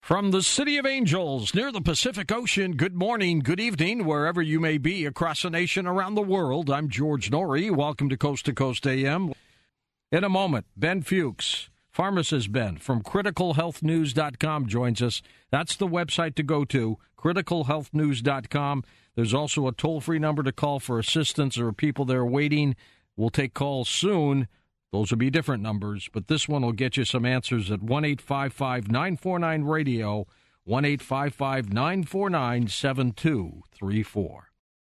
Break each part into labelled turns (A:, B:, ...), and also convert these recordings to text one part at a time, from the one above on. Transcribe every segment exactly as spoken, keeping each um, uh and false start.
A: From the City of Angels, near the Pacific Ocean, good morning, good evening, wherever you may be across the nation, around the world. I'm George Norrie. Welcome to Coast to Coast A M. In a moment, Ben Fuchs, pharmacist Ben from critical health news dot com joins us. That's the website to go to, critical health news dot com. There's also a toll-free number to call for assistance. There are people there waiting. We'll take calls soon. Those will be different numbers, but this one will get you some answers at one eight five five, nine four nine, radio, one eight five five, nine four nine, seven two three four.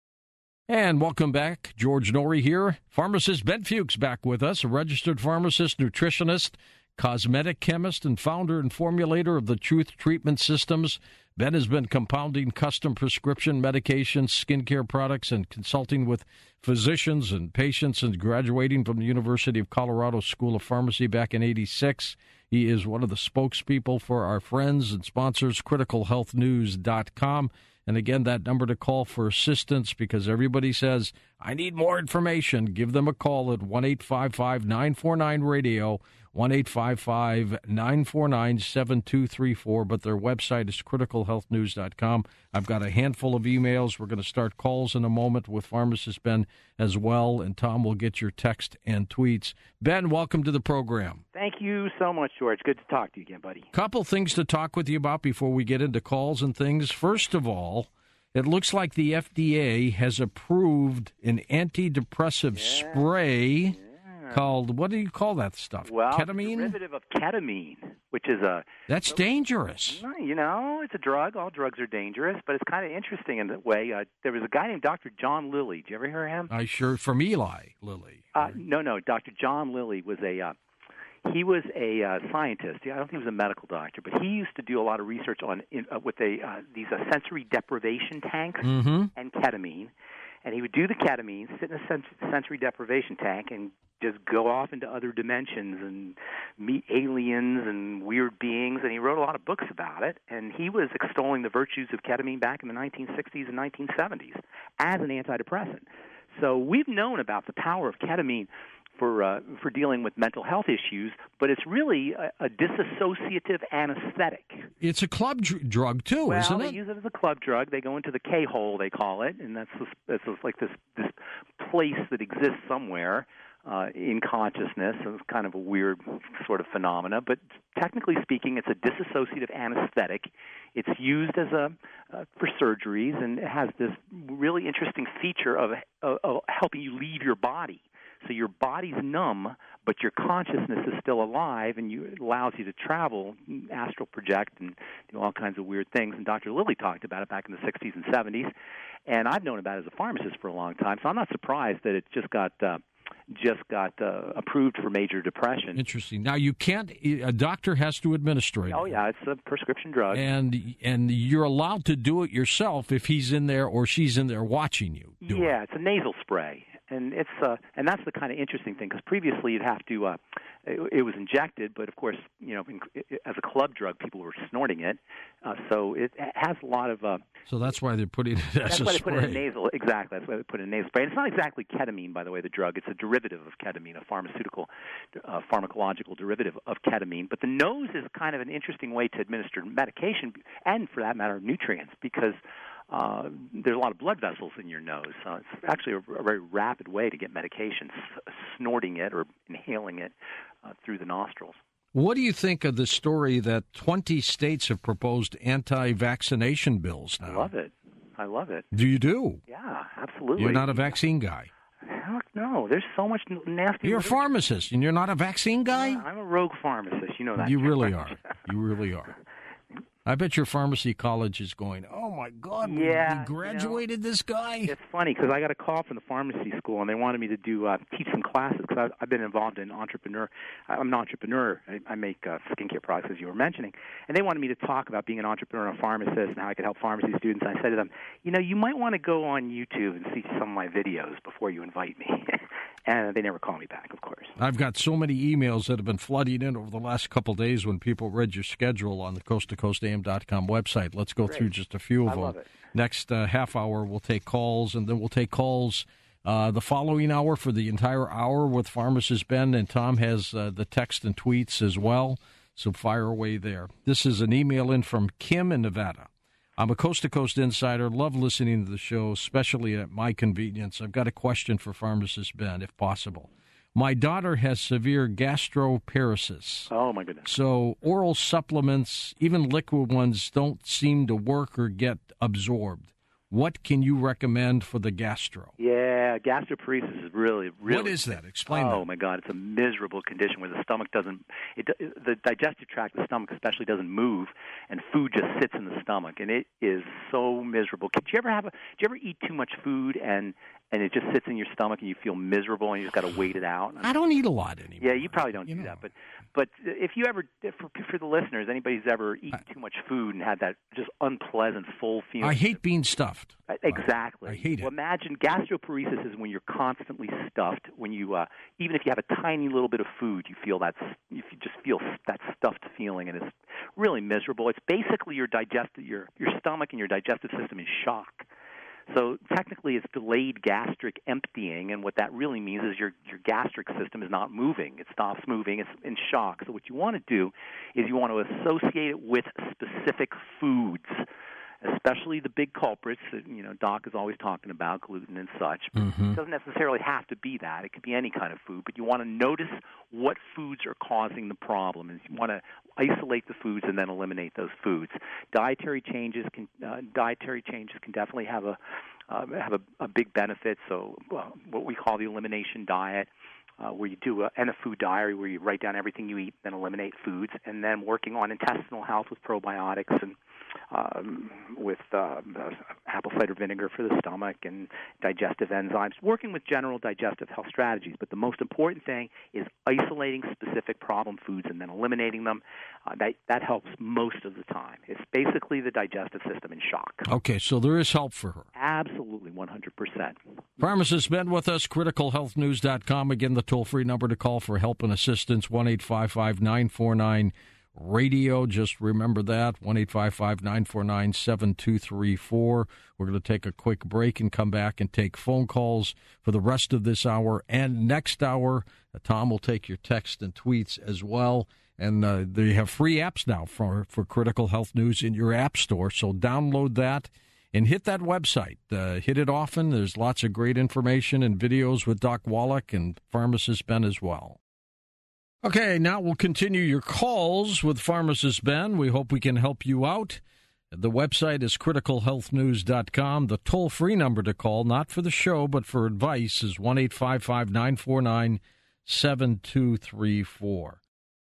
A: And welcome back. George Norrie here. Pharmacist Ben Fuchs back with us, a registered pharmacist, nutritionist, cosmetic chemist, and founder and formulator of the Truth Treatment Systems. Ben has been compounding custom prescription medications, skincare products, and consulting with physicians and patients and graduating from the University of Colorado School of Pharmacy back in eighty-six. He is one of the spokespeople for our friends and sponsors, critical health news dot com. And again, that number to call for assistance, because everybody says, I need more information. Give them a call at one eight five five, nine four nine, radio, one eight five five, nine four nine, seven two three four. But their website is critical health news dot com. I've got a handful of emails. We're going to start calls in a moment with pharmacist Ben as well, and Tom will get your text and tweets. Ben, welcome to the program.
B: Thank you so much, George. Good to talk to you again, buddy.
A: Couple things to talk with you about before we get into calls and things. First of all, it looks like the F D A has approved an antidepressive
B: yeah.
A: spray
B: yeah.
A: called, what do you call that stuff?
B: Well,
A: ketamine?
B: derivative of ketamine, which is a...
A: That's dangerous.
B: You know, it's a drug. All drugs are dangerous, but it's kind of interesting in that way. Uh, there was a guy named Doctor John Lilly. Did you ever hear of him?
A: I sure, from Eli Lilly.
B: Uh, no, no. Doctor John Lilly was a... Uh, He was a uh, scientist. I don't think he was a medical doctor, but he used to do a lot of research on in, uh, with a, uh, these uh, sensory deprivation tanks
A: mm-hmm.
B: and ketamine. And he would do the ketamine, sit in a sens- sensory deprivation tank, and just go off into other dimensions and meet aliens and weird beings. And he wrote a lot of books about it. And he was extolling the virtues of ketamine back in the nineteen sixties and nineteen seventies as an antidepressant. So we've known about the power of ketamine for uh, for dealing with mental health issues, but it's really a, a disassociative anesthetic.
A: It's a club dr- drug, too,
B: well,
A: isn't it?
B: Well, they use it as a club drug. They go into the K-hole, they call it, and that's, this, that's this, like this, this place that exists somewhere uh, in consciousness. It's kind of a weird sort of phenomena, but technically speaking, it's a dissociative anesthetic. It's used as a uh, for surgeries, and it has this really interesting feature of, of, of helping you leave your body. So your body's numb, but your consciousness is still alive, and you, it allows you to travel, astral project, and do all kinds of weird things. And Doctor Lilly talked about it back in the sixties and seventies, and I've known about it as a pharmacist for a long time, so I'm not surprised that it just got uh, just got uh, approved for major depression.
A: Interesting. Now, you can't, a doctor has to administer it.
B: Oh, yeah, it's a prescription drug.
A: And and you're allowed to do it yourself if he's in there or she's in there watching you do
B: yeah,
A: it.
B: It's a nasal spray. And it's uh, and that's the kind of interesting thing, because previously you'd have to uh, it, it was injected, but of course, you know, in, as a club drug, people were snorting it, uh, so it has a lot of. Uh,
A: so that's why they're putting it as
B: that's
A: a
B: why
A: spray.
B: they put it in nasal. Exactly, that's why they put it in nasal spray. And it's not exactly ketamine, by the way. The drug, it's a derivative of ketamine, a pharmaceutical, uh, pharmacological derivative of ketamine. But the nose is kind of an interesting way to administer medication, and for that matter, nutrients, because Uh, there's a lot of blood vessels in your nose. So it's actually a, a very rapid way to get medication, s- snorting it or inhaling it uh, through the nostrils.
A: What do you think of the story that twenty states have proposed anti-vaccination bills now?
B: I love it. I love it.
A: Do you do?
B: Yeah, absolutely.
A: You're not a vaccine guy?
B: Heck no. There's so much nasty...
A: You're a pharmacist, and you're not a vaccine guy?
B: Yeah, I'm a rogue pharmacist. You know that.
A: You really are. You really are. I bet your pharmacy college is going, oh, my God,
B: yeah,
A: we graduated
B: you know,
A: this guy?
B: It's funny, because I got a call from the pharmacy school, and they wanted me to do uh, teach some classes, because I've, I've been involved in entrepreneur. I'm an entrepreneur. I, I make uh, skincare products, as you were mentioning. And they wanted me to talk about being an entrepreneur and a pharmacist and how I could help pharmacy students. And I said to them, you know, you might want to go on YouTube and see some of my videos before you invite me. And they never call me back, of course.
A: I've got so many emails that have been flooding in over the last couple of days when people read your schedule on the coast to coast A M dot com website. Let's go
B: Great.
A: through just a few of
B: I
A: them.
B: love it.
A: Next uh, half hour, we'll take calls, and then we'll take calls uh, the following hour for the entire hour with Pharmacist Ben, and Tom has uh, the text and tweets as well. So fire away there. This is an email in from Kim in Nevada. I'm a Coast to Coast insider. Love listening to the show, especially at my convenience. I've got a question for Pharmacist Ben, if possible. My daughter has severe gastroparesis.
B: Oh, my goodness.
A: So oral supplements, even liquid ones, don't seem to work or get absorbed. What can you recommend for the gastro?
B: Yeah, gastroparesis is really, really...
A: What is that? Explain
B: oh,
A: that.
B: Oh, my God. It's a miserable condition where the stomach doesn't... It, the digestive tract, the stomach especially, doesn't move, and food just sits in the stomach, and it is so miserable. Did you ever have a... Did you ever eat too much food and... and it just sits in your stomach and you feel miserable and you just got to wait it out?
A: I don't eat a lot anymore.
B: Yeah, you probably don't
A: you
B: do
A: know.
B: that. But but if you ever, for, for the listeners, anybody's ever eaten too much food and had that just unpleasant, full feeling.
A: I hate being stuffed.
B: Exactly.
A: Uh, I hate
B: well,
A: it.
B: Imagine gastroparesis is when you're constantly stuffed. When you, uh, even if you have a tiny little bit of food, you feel that, you just feel that stuffed feeling, and it's really miserable. It's basically your digestive, your your stomach and your digestive system in shock. So technically it's delayed gastric emptying, and what that really means is your, your gastric system is not moving. It stops moving. It's in shock. So what you want to do is you want to associate it with specific foods, especially the big culprits that, you know, Doc is always talking about, gluten and such.
A: Mm-hmm.
B: It doesn't necessarily have to be that. It could be any kind of food, but you want to notice what foods are causing the problem, and you want to isolate the foods and then eliminate those foods. Dietary changes can uh, dietary changes can definitely have a uh, have a, a big benefit. So uh, what we call the elimination diet, uh, where you do a, and a food diary where you write down everything you eat, then eliminate foods, and then working on intestinal health with probiotics and um, with uh, apple cider vinegar for the stomach and digestive enzymes, working with general digestive health strategies. But the most important thing is isolating specific problem foods and then eliminating them. Uh, that, that helps most of the time. It's basically the digestive system in shock.
A: Okay, so there is help for her.
B: Absolutely, one hundred percent.
A: Pharmacist Ben with us, critical health news dot com. Again, the toll-free number to call for help and assistance, one eight five five, nine four nine, radio. Just remember that, one eight five five, nine four nine, seven two three four. We're going to take a quick break and come back and take phone calls for the rest of this hour. And next hour, uh, Tom will take your text and tweets as well. And uh, they have free apps now for, for Critical Health News in your app store. So download that and hit that website. Uh, hit it often. There's lots of great information and videos with Doc Wallach and Pharmacist Ben as well. Okay, now we'll continue your calls with Pharmacist Ben. We hope we can help you out. The website is critical health news dot com. The toll-free number to call, not for the show, but for advice, is one eight five five, nine four nine, seven two three four.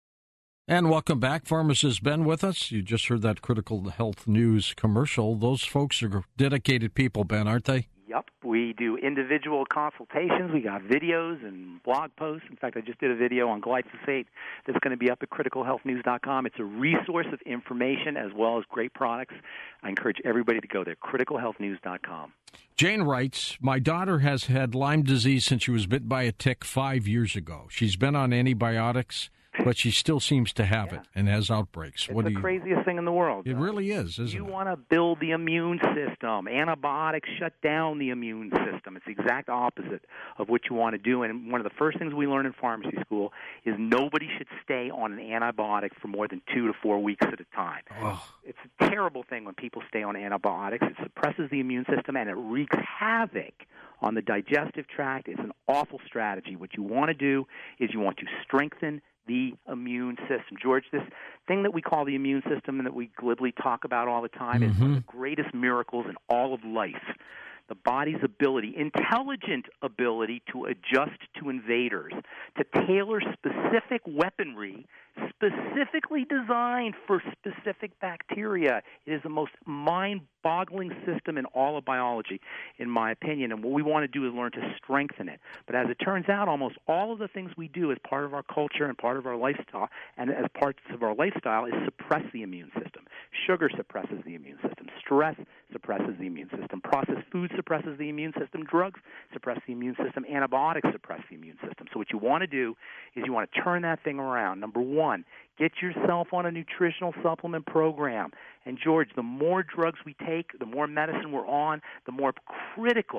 A: And welcome back. Pharmacist Ben with us. You just heard that Critical Health News commercial. Those folks are dedicated people, Ben, aren't they?
B: Yep. We do individual consultations. We got videos and blog posts. In fact, I just did a video on glyphosate that's going to be up at critical health news dot com. It's a resource of information as well as great products. I encourage everybody to go there, critical health news dot com.
A: Jane writes, my daughter has had Lyme disease since she was bit by a tick five years ago. She's been on antibiotics, but she still seems to have yeah. it and has outbreaks.
B: It's
A: what
B: the
A: do you,
B: craziest thing in the world.
A: It
B: though.
A: really is, isn't
B: you
A: it?
B: You want to build the immune system. Antibiotics shut down the immune system. It's the exact opposite of what you want to do. And one of the first things we learn in pharmacy school is nobody should stay on an antibiotic for more than two to four weeks at a time.
A: Oh.
B: It's a terrible thing when people stay on antibiotics. It suppresses the immune system, and it wreaks havoc on the digestive tract. It's an awful strategy. What you want to do is you want to strengthen the immune system. George, this thing that we call the immune system and that we glibly talk about all the time mm-hmm. is one of the greatest miracles in all of life. The body's ability, intelligent ability to adjust to invaders, to tailor specific weaponry specifically designed for specific bacteria. It is the most mind-boggling system in all of biology, in my opinion, and what we want to do is learn to strengthen it. But as it turns out, almost all of the things we do as part of our culture and part of our lifestyle and as parts of our lifestyle is suppress the immune system. Sugar suppresses the immune system. Stress suppresses the immune system. Processed food suppresses the immune system. Drugs suppress the immune system. Antibiotics suppress the immune system. So what you want to do is you want to turn that thing around. Number one, get yourself on a nutritional supplement program. And, George, the more drugs we take, the more medicine we're on, the more critical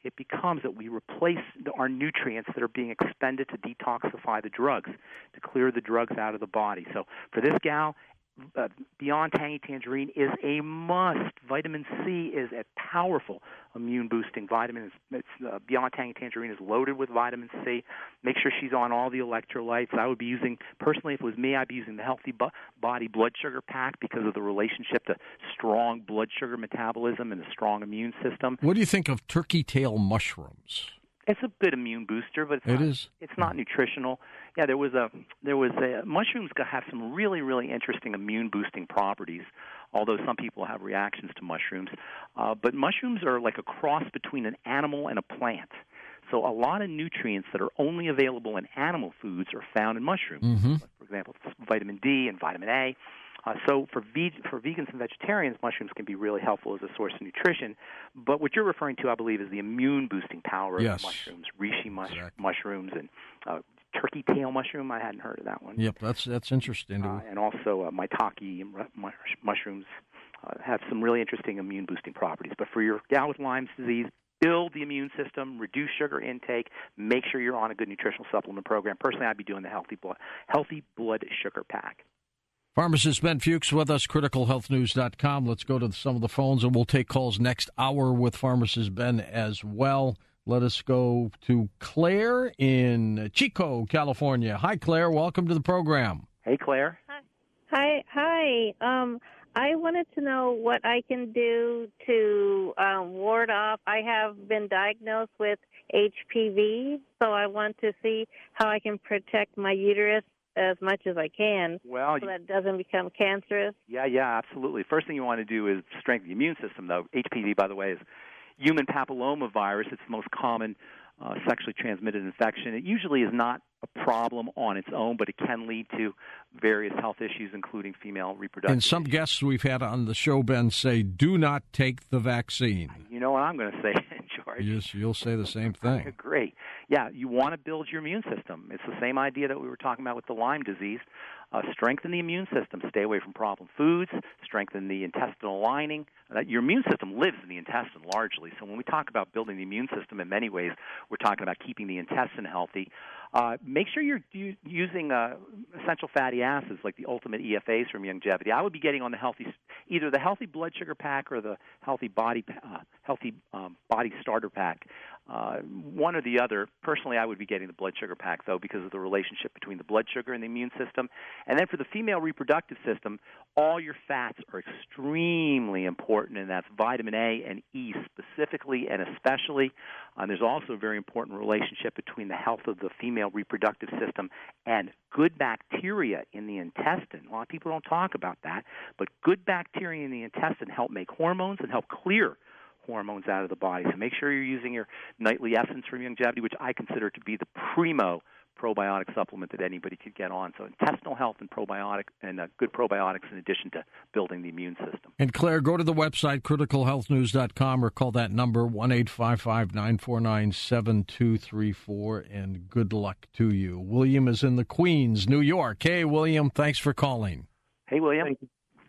B: it becomes that we replace the, our nutrients that are being expended to detoxify the drugs, to clear the drugs out of the body. So for this gal, Uh, Beyond Tangy Tangerine is a must. Vitamin C is a powerful immune-boosting vitamin. It's, it's, uh, Beyond Tangy Tangerine is loaded with vitamin C. Make sure she's on all the electrolytes. I would be using, personally, if it was me, I'd be using the Healthy Bo- Body Blood Sugar Pack because of the relationship to strong blood sugar metabolism and a strong immune system.
A: What do you think of turkey tail mushrooms?
B: It's a good immune booster, but it's
A: it
B: not,
A: is.
B: It's not nutritional. Yeah, there was a there was a mushrooms have some really really interesting immune boosting properties. Although some people have reactions to mushrooms, uh, but mushrooms are like a cross between an animal and a plant. So a lot of nutrients that are only available in animal foods are found in mushrooms.
A: Mm-hmm.
B: Like, for example, vitamin D and vitamin A. Uh, so for ve- for vegans and vegetarians, mushrooms can be really helpful as a source of nutrition. But what you're referring to, I believe, is the immune-boosting power
A: yes.
B: of mushrooms, reishi mush-
A: exactly.
B: mushrooms, and uh, turkey tail mushroom. I hadn't heard of that one.
A: Yep, that's that's interesting.
B: Uh, and also uh, maitake mushrooms uh, have some really interesting immune-boosting properties. But for your gal with Lyme's disease, build the immune system, reduce sugar intake, make sure you're on a good nutritional supplement program. Personally, I'd be doing the Healthy Blood, Healthy Blood Sugar Pack.
A: Pharmacist Ben Fuchs with us, critical health news dot com. Let's go to some of the phones, and we'll take calls next hour with Pharmacist Ben as well. Let us go to Claire in Chico, California. Hi, Claire. Welcome to the program.
B: Hey, Claire.
C: Hi. Hi. Um, I wanted to know what I can do to um, ward off. I have been diagnosed with H P V, so I want to see how I can protect my uterus as much as I can,
B: well,
C: so that it doesn't become cancerous.
B: Yeah, yeah, absolutely. First thing you want to do is strengthen the immune system, though. H P V, by the way, is human papillomavirus. It's the most common uh, sexually transmitted infection. It usually is not a problem on its own, but it can lead to various health issues, including female reproductive
A: And some
B: issues.
A: guests we've had on the show, Ben, say, do not take the vaccine.
B: You know what I'm going to say, George?
A: Yes, you'll say the same
B: I
A: thing.
B: agree. Yeah, you want to build your immune system. It's the same idea that we were talking about with the Lyme disease. Uh, strengthen the immune system. Stay away from problem foods. Strengthen the intestinal lining. Uh, your immune system lives in the intestine largely. So when we talk about building the immune system in many ways, we're talking about keeping the intestine healthy. Uh, make sure you're u- using uh, essential fatty acids like the Ultimate E F As from Youngevity. I would be getting on the healthy, either the Healthy Blood Sugar Pack or the Healthy Body uh, Healthy um, Body Starter Pack. Uh, one or the other. Personally, I would be getting the blood sugar pack, though, because of the relationship between the blood sugar and the immune system. And then for the female reproductive system, all your fats are extremely important, and that's vitamin A and E specifically and especially. Uh, there's also a very important relationship between the health of the female reproductive system and good bacteria in the intestine. A lot of people don't talk about that, but good bacteria in the intestine help make hormones and help clear hormones out of the body. So make sure you're using your nightly essence from Youngevity, which I consider to be the primo probiotic supplement that anybody could get on. So intestinal health and probiotic and uh, good probiotics in addition to building the immune system.
A: And Claire, go to the website critical health news dot com or call that number one eight five five, nine four nine, seven two three four, and good luck to you. William is in the Queens, New York. Hey, William, thanks for calling.
B: Hey, William.
D: Thank you.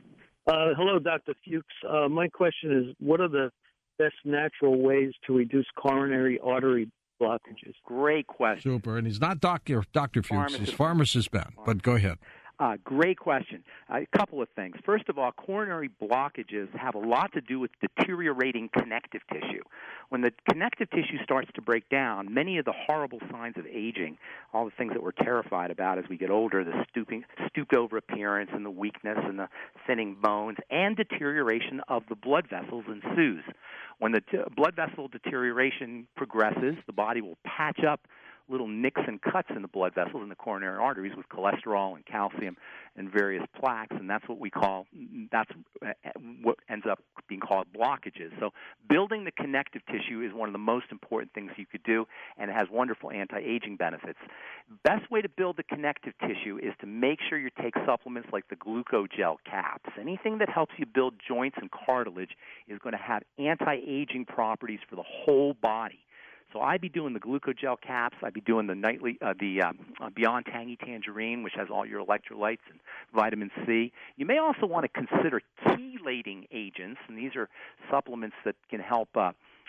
D: Uh, hello, Doctor Fuchs. Uh, my question is, what are the best natural ways to reduce coronary artery blockages?
B: Great question.
A: Super. And he's not Doctor Doctor Fuchs.
B: Pharmacist.
A: He's Pharmacist Ben. But go ahead.
B: Uh, great question. Uh, a couple of things. First of all, coronary blockages have a lot to do with deteriorating connective tissue. When the connective tissue starts to break down, many of the horrible signs of aging, all the things that we're terrified about as we get older, the stooping, stooped-over appearance and the weakness and the thinning bones, and deterioration of the blood vessels ensues. When the t- blood vessel deterioration progresses, the body will patch up little nicks and cuts in the blood vessels in the coronary arteries with cholesterol and calcium and various plaques, and that's what we call, that's what ends up being called blockages. So building the connective tissue is one of the most important things you could do, and it has wonderful anti-aging benefits. Best way to build the connective tissue is to make sure you take supplements like the glucogel caps. Anything that helps you build joints and cartilage is going to have anti-aging properties for the whole body. So I'd be doing the glucogel caps. I'd be doing the nightly, uh, the um, uh, Beyond Tangy Tangerine, which has all your electrolytes and vitamin C. You may also want to consider chelating agents, and these are supplements that can help uh,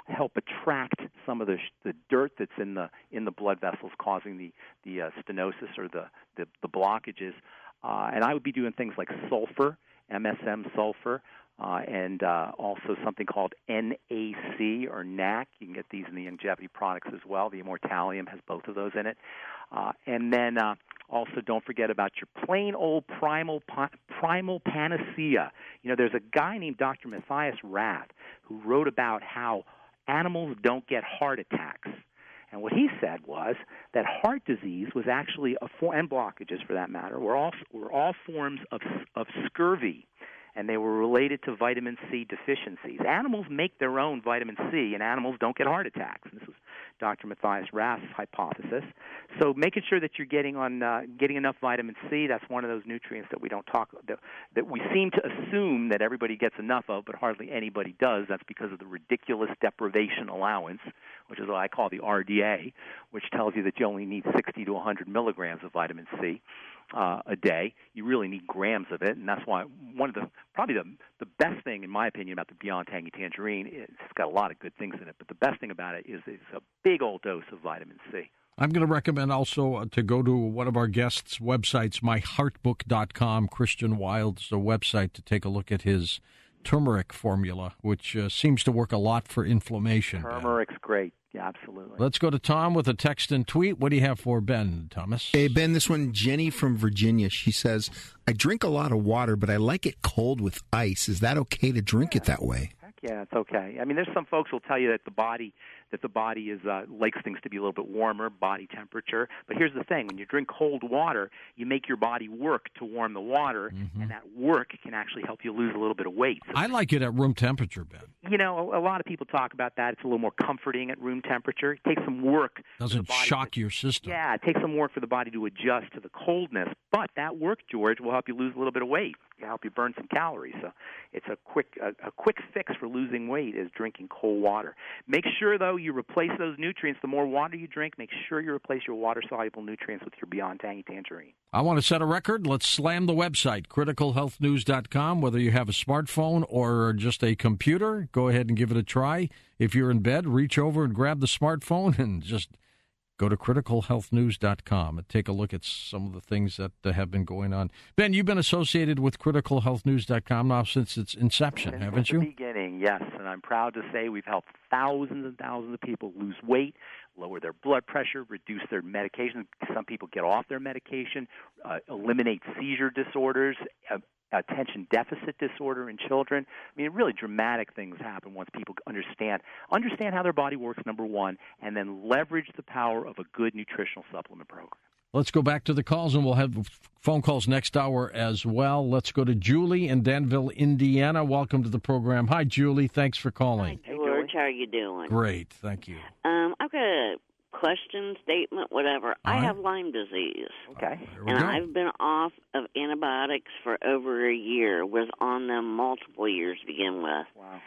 B: help attract some of the the dirt that's in the in the blood vessels, causing the the uh, stenosis or the the, the blockages. Uh, and I would be doing things like sulfur, M S M sulfur, uh, and uh, also something called N A C or N A C. You can get these in the longevity products as well. The Immortalium has both of those in it. Uh, and then uh, also don't forget about your plain old primal primal panacea. You know, there's a guy named Doctor Matthias Rath who wrote about how animals don't get heart attacks. And what he said was that heart disease was actually a form, and blockages for that matter, were all were all forms of of scurvy, and they were related to vitamin C deficiencies. Animals make their own vitamin C, and animals don't get heart attacks. And this was Doctor Matthias Rath's hypothesis. So making sure that you're getting on uh, getting enough vitamin C, that's one of those nutrients that we don't talk that, that we seem to assume that everybody gets enough of, but hardly anybody does. That's because of the ridiculous deprivation allowance, which is what I call the R D A, which tells you that you only need sixty to one hundred milligrams of vitamin C uh, a day. You really need grams of it, and that's why one of the probably the the best thing, in my opinion, about the Beyond Tangy Tangerine, it's got a lot of good things in it, but the best thing about it is it's a big old dose of vitamin C.
A: I'm going to recommend also uh, to go to one of our guests' websites, my heart book dot com. Christian Wild's a website to take a look at his turmeric formula, which uh, seems to work a lot for inflammation.
B: Turmeric's Ben. Great. Yeah, absolutely.
A: Let's go to Tom with a text and tweet. What do you have for Ben, Thomas?
E: Hey, Ben, this one, Jenny from Virginia. She says, I drink a lot of water, but I like it cold with ice. Is that okay to drink
B: yeah.
E: it that way?
B: Heck yeah, it's okay. I mean, there's some folks who will tell you that the body that the body is uh, likes things to be a little bit warmer, body temperature. But here's the thing: when you drink cold water, you make your body work to warm the water, mm-hmm. and that work can actually help you lose a little bit of weight. So,
A: I like it at room temperature, Ben.
B: You know, a, a lot of people talk about that. It's a little more comforting at room temperature. It takes some work.
A: Doesn't shock
B: to,
A: your system.
B: Yeah, it takes some work for the body to adjust to the coldness. But that work, George, will help you lose a little bit of weight. It'll help you burn some calories. So it's a quick a, a quick fix for losing weight is drinking cold water. Make sure, though, you replace those nutrients. The more water you drink, make sure you replace your water-soluble nutrients with your Beyond Tangy Tangerine.
A: I want to set a record. Let's slam the website, critical health news dot com. Whether you have a smartphone or just a computer, go ahead and give it a try. If you're in bed, reach over and grab the smartphone and just go to critical health news dot com and take a look at some of the things that uh, have been going on. Ben, you've been associated with critical health news dot com now since its inception,
B: since
A: haven't you?
B: Since the beginning, yes. And I'm proud to say we've helped thousands and thousands of people lose weight, lower their blood pressure, reduce their medication. Some people get off their medication, uh, eliminate seizure disorders, uh, attention deficit disorder in children. I mean, really dramatic things happen once people understand understand how their body works, number one, and then leverage the power of a good nutritional supplement program.
A: Let's go back to the calls, and we'll have phone calls next hour as well. Let's go to Julie in Danville, Indiana. Welcome to the program. Hi, Julie. Thanks for calling.
F: Hi, George. How are you doing?
A: Great. Thank you.
F: Um, I've got a question, statement, whatever.
A: All
F: I
A: right.
F: have Lyme disease.
B: Okay.
A: There we
F: And
A: go.
F: I've been off of antibiotics for over a year, was on them multiple years to begin with.
B: Wow.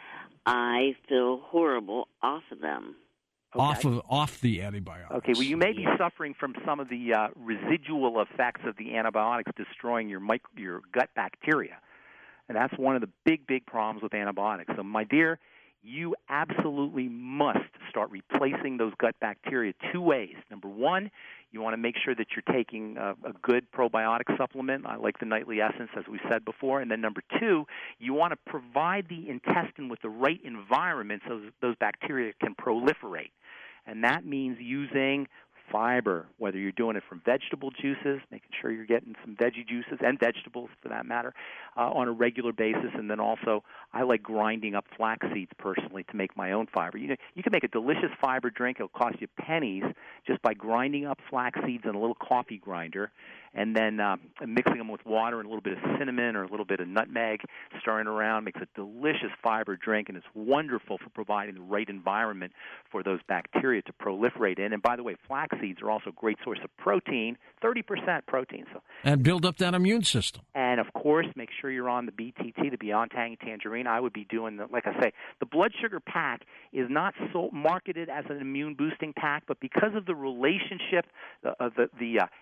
F: I feel horrible off of them.
B: Okay.
A: Off of off the antibiotics.
B: Okay, well, you may be
F: Yeah.
B: suffering from some of the uh, residual effects of the antibiotics destroying your micro, your gut bacteria, and that's one of the big, big problems with antibiotics. So, my dear, you absolutely must start replacing those gut bacteria two ways. Number one, you want to make sure that you're taking a, a good probiotic supplement. I like the Nightly Essence, as we said before. And then number two, you want to provide the intestine with the right environment so those bacteria can proliferate. And that means using fiber, whether you're doing it from vegetable juices, making sure you're getting some veggie juices and vegetables for that matter uh, on a regular basis. And then also I like grinding up flax seeds personally to make my own fiber. You know, you can make a delicious fiber drink. It'll cost you pennies just by grinding up flax seeds in a little coffee grinder and then uh, mixing them with water and a little bit of cinnamon or a little bit of nutmeg, stirring around, makes a delicious fiber drink, and it's wonderful for providing the right environment for those bacteria to proliferate in. And by the way, flax seeds are also a great source of protein, thirty percent protein. So,
A: And build up that immune system.
B: and of course, make sure you're on the B T T, the Beyond Tangy Tangerine. I would be doing, the, like I say, the blood sugar pack is not so marketed as an immune boosting pack, but because of the relationship, the uh, the, the uh,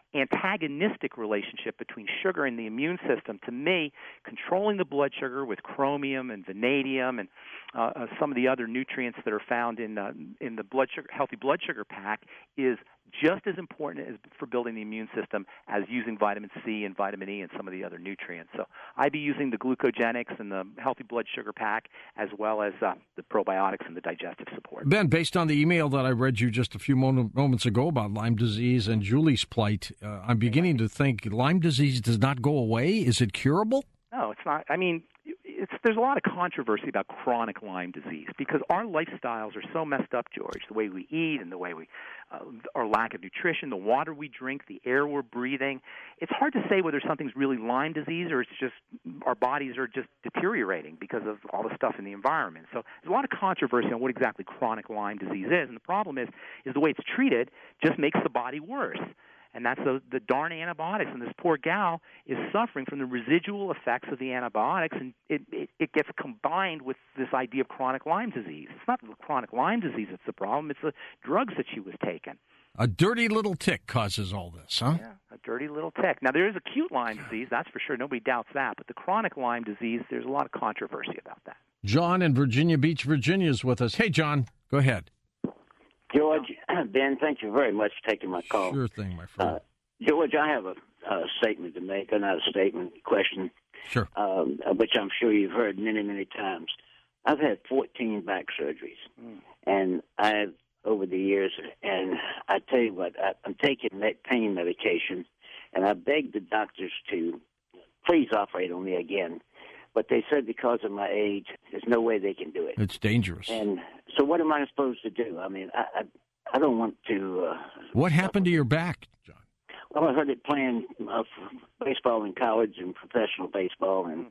B: antagonistic relationship between sugar and the immune system. To me, controlling the blood sugar with chromium and vanadium and uh, uh, some of the other nutrients that are found in uh, in the blood sugar, healthy blood sugar pack is just as important as for building the immune system as using vitamin C and vitamin E and some of the other nutrients. So I'd be using the glucogenics and the healthy blood sugar pack as well as uh, the probiotics and the digestive support.
A: Ben, based on the email that I read you just a few mo- moments ago about Lyme disease and Julie's plight, uh, I'm beginning to think Lyme disease does not go away. Is it curable?
B: No, it's not. I mean, it's, there's a lot of controversy about chronic Lyme disease because our lifestyles are so messed up, George, the way we eat and the way we, uh, our lack of nutrition, the water we drink, the air we're breathing. It's hard to say whether something's really Lyme disease or it's just our bodies are just deteriorating because of all the stuff in the environment. So there's a lot of controversy on what exactly chronic Lyme disease is, and the problem is, is the way it's treated just makes the body worse. And that's the, the darn antibiotics. And this poor gal is suffering from the residual effects of the antibiotics, and it, it, it gets combined with this idea of chronic Lyme disease. It's not the chronic Lyme disease that's the problem. It's the drugs that she was taking.
A: A dirty little tick causes all this, huh?
B: Yeah, a dirty little tick. Now, there is acute Lyme disease, that's for sure. Nobody doubts that. But the chronic Lyme disease, there's a lot of controversy about that.
A: John in Virginia Beach, Virginia is with us. Hey, John, go ahead.
G: George, Ben, thank you very much for taking my call.
A: Sure thing, my friend.
G: Uh, George, I have a, a statement to make, or not a statement, a question,
A: Sure.
G: um, which I'm sure you've heard many, many times. I've had fourteen back surgeries, mm. and I've, over the years, and I tell you what, I, I'm taking med- pain medication, and I begged the doctors to please operate on me again. But they said because of my age, there's no way they can do it.
A: It's dangerous.
G: And so what am I supposed to do? I mean, I I, I don't want to... Uh,
A: what happened to your back, John?
G: Well, I heard it playing uh, baseball in college and professional baseball, and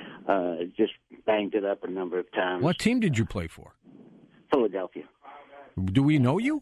G: uh, just banged it up a number of times.
A: What team did you play for?
G: Philadelphia.
A: Do we know you?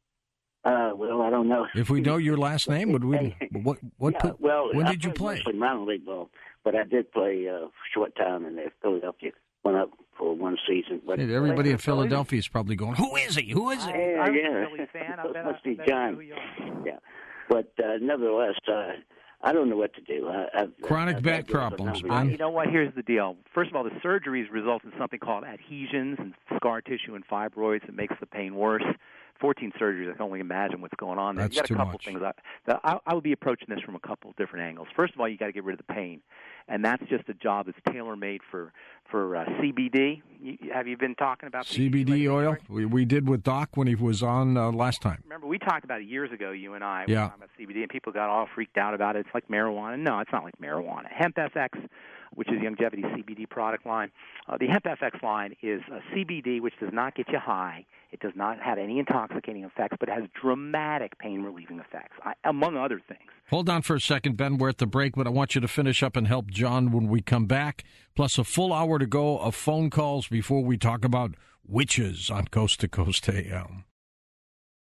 G: Uh, well, I don't know.
A: If we know your last name, would we? What? What?
G: Yeah, well,
A: when
G: I
A: did you play?
G: Mostly minor league ball, but I did play a uh, short time in Philadelphia. Went up for one season. But
A: hey, everybody in Philadelphia is probably going, "Who is he? Who is he?"
G: Yeah,
B: I'm
G: yeah.
B: a Philly fan. I bet,
G: must
B: I
G: be
B: bet
G: John.
B: who you are.
G: Yeah, but uh, nevertheless, uh, I don't know what to do. I, I've,
A: Chronic
G: I've
A: back
G: had this a
A: problems,
G: number of
A: Ben.
G: years.
B: You know what? Here's the deal. First of all, the surgeries result in something called adhesions and scar tissue and fibroids. It makes the pain worse. fourteen surgeries, I can only imagine what's going on there.
A: That's
B: you got a
A: too
B: couple
A: much.
B: things. I, I, I would be approaching this from a couple of different angles. First of all, you got to get rid of the pain, and that's just a job that's tailor-made for for uh, C B D. You, have you been talking about
A: C B D oil? We, we did with Doc when he was on uh, last time.
B: Remember, we talked about it years ago, you and I.
A: Yeah.
B: We were talking about C B D, and people got all freaked out about it. It's like marijuana. No, it's not like marijuana. Hemp F X, which is Youngevity C B D product line. Uh, the Hemp F X line is a C B D which does not get you high. It does not have any intoxicating effects, but it has dramatic pain-relieving effects, I, among other things.
A: Hold on for a second, Ben. We're at the break, but I want you to finish up and help John when we come back, plus a full hour to go of phone calls before we talk about witches on Coast to Coast A M.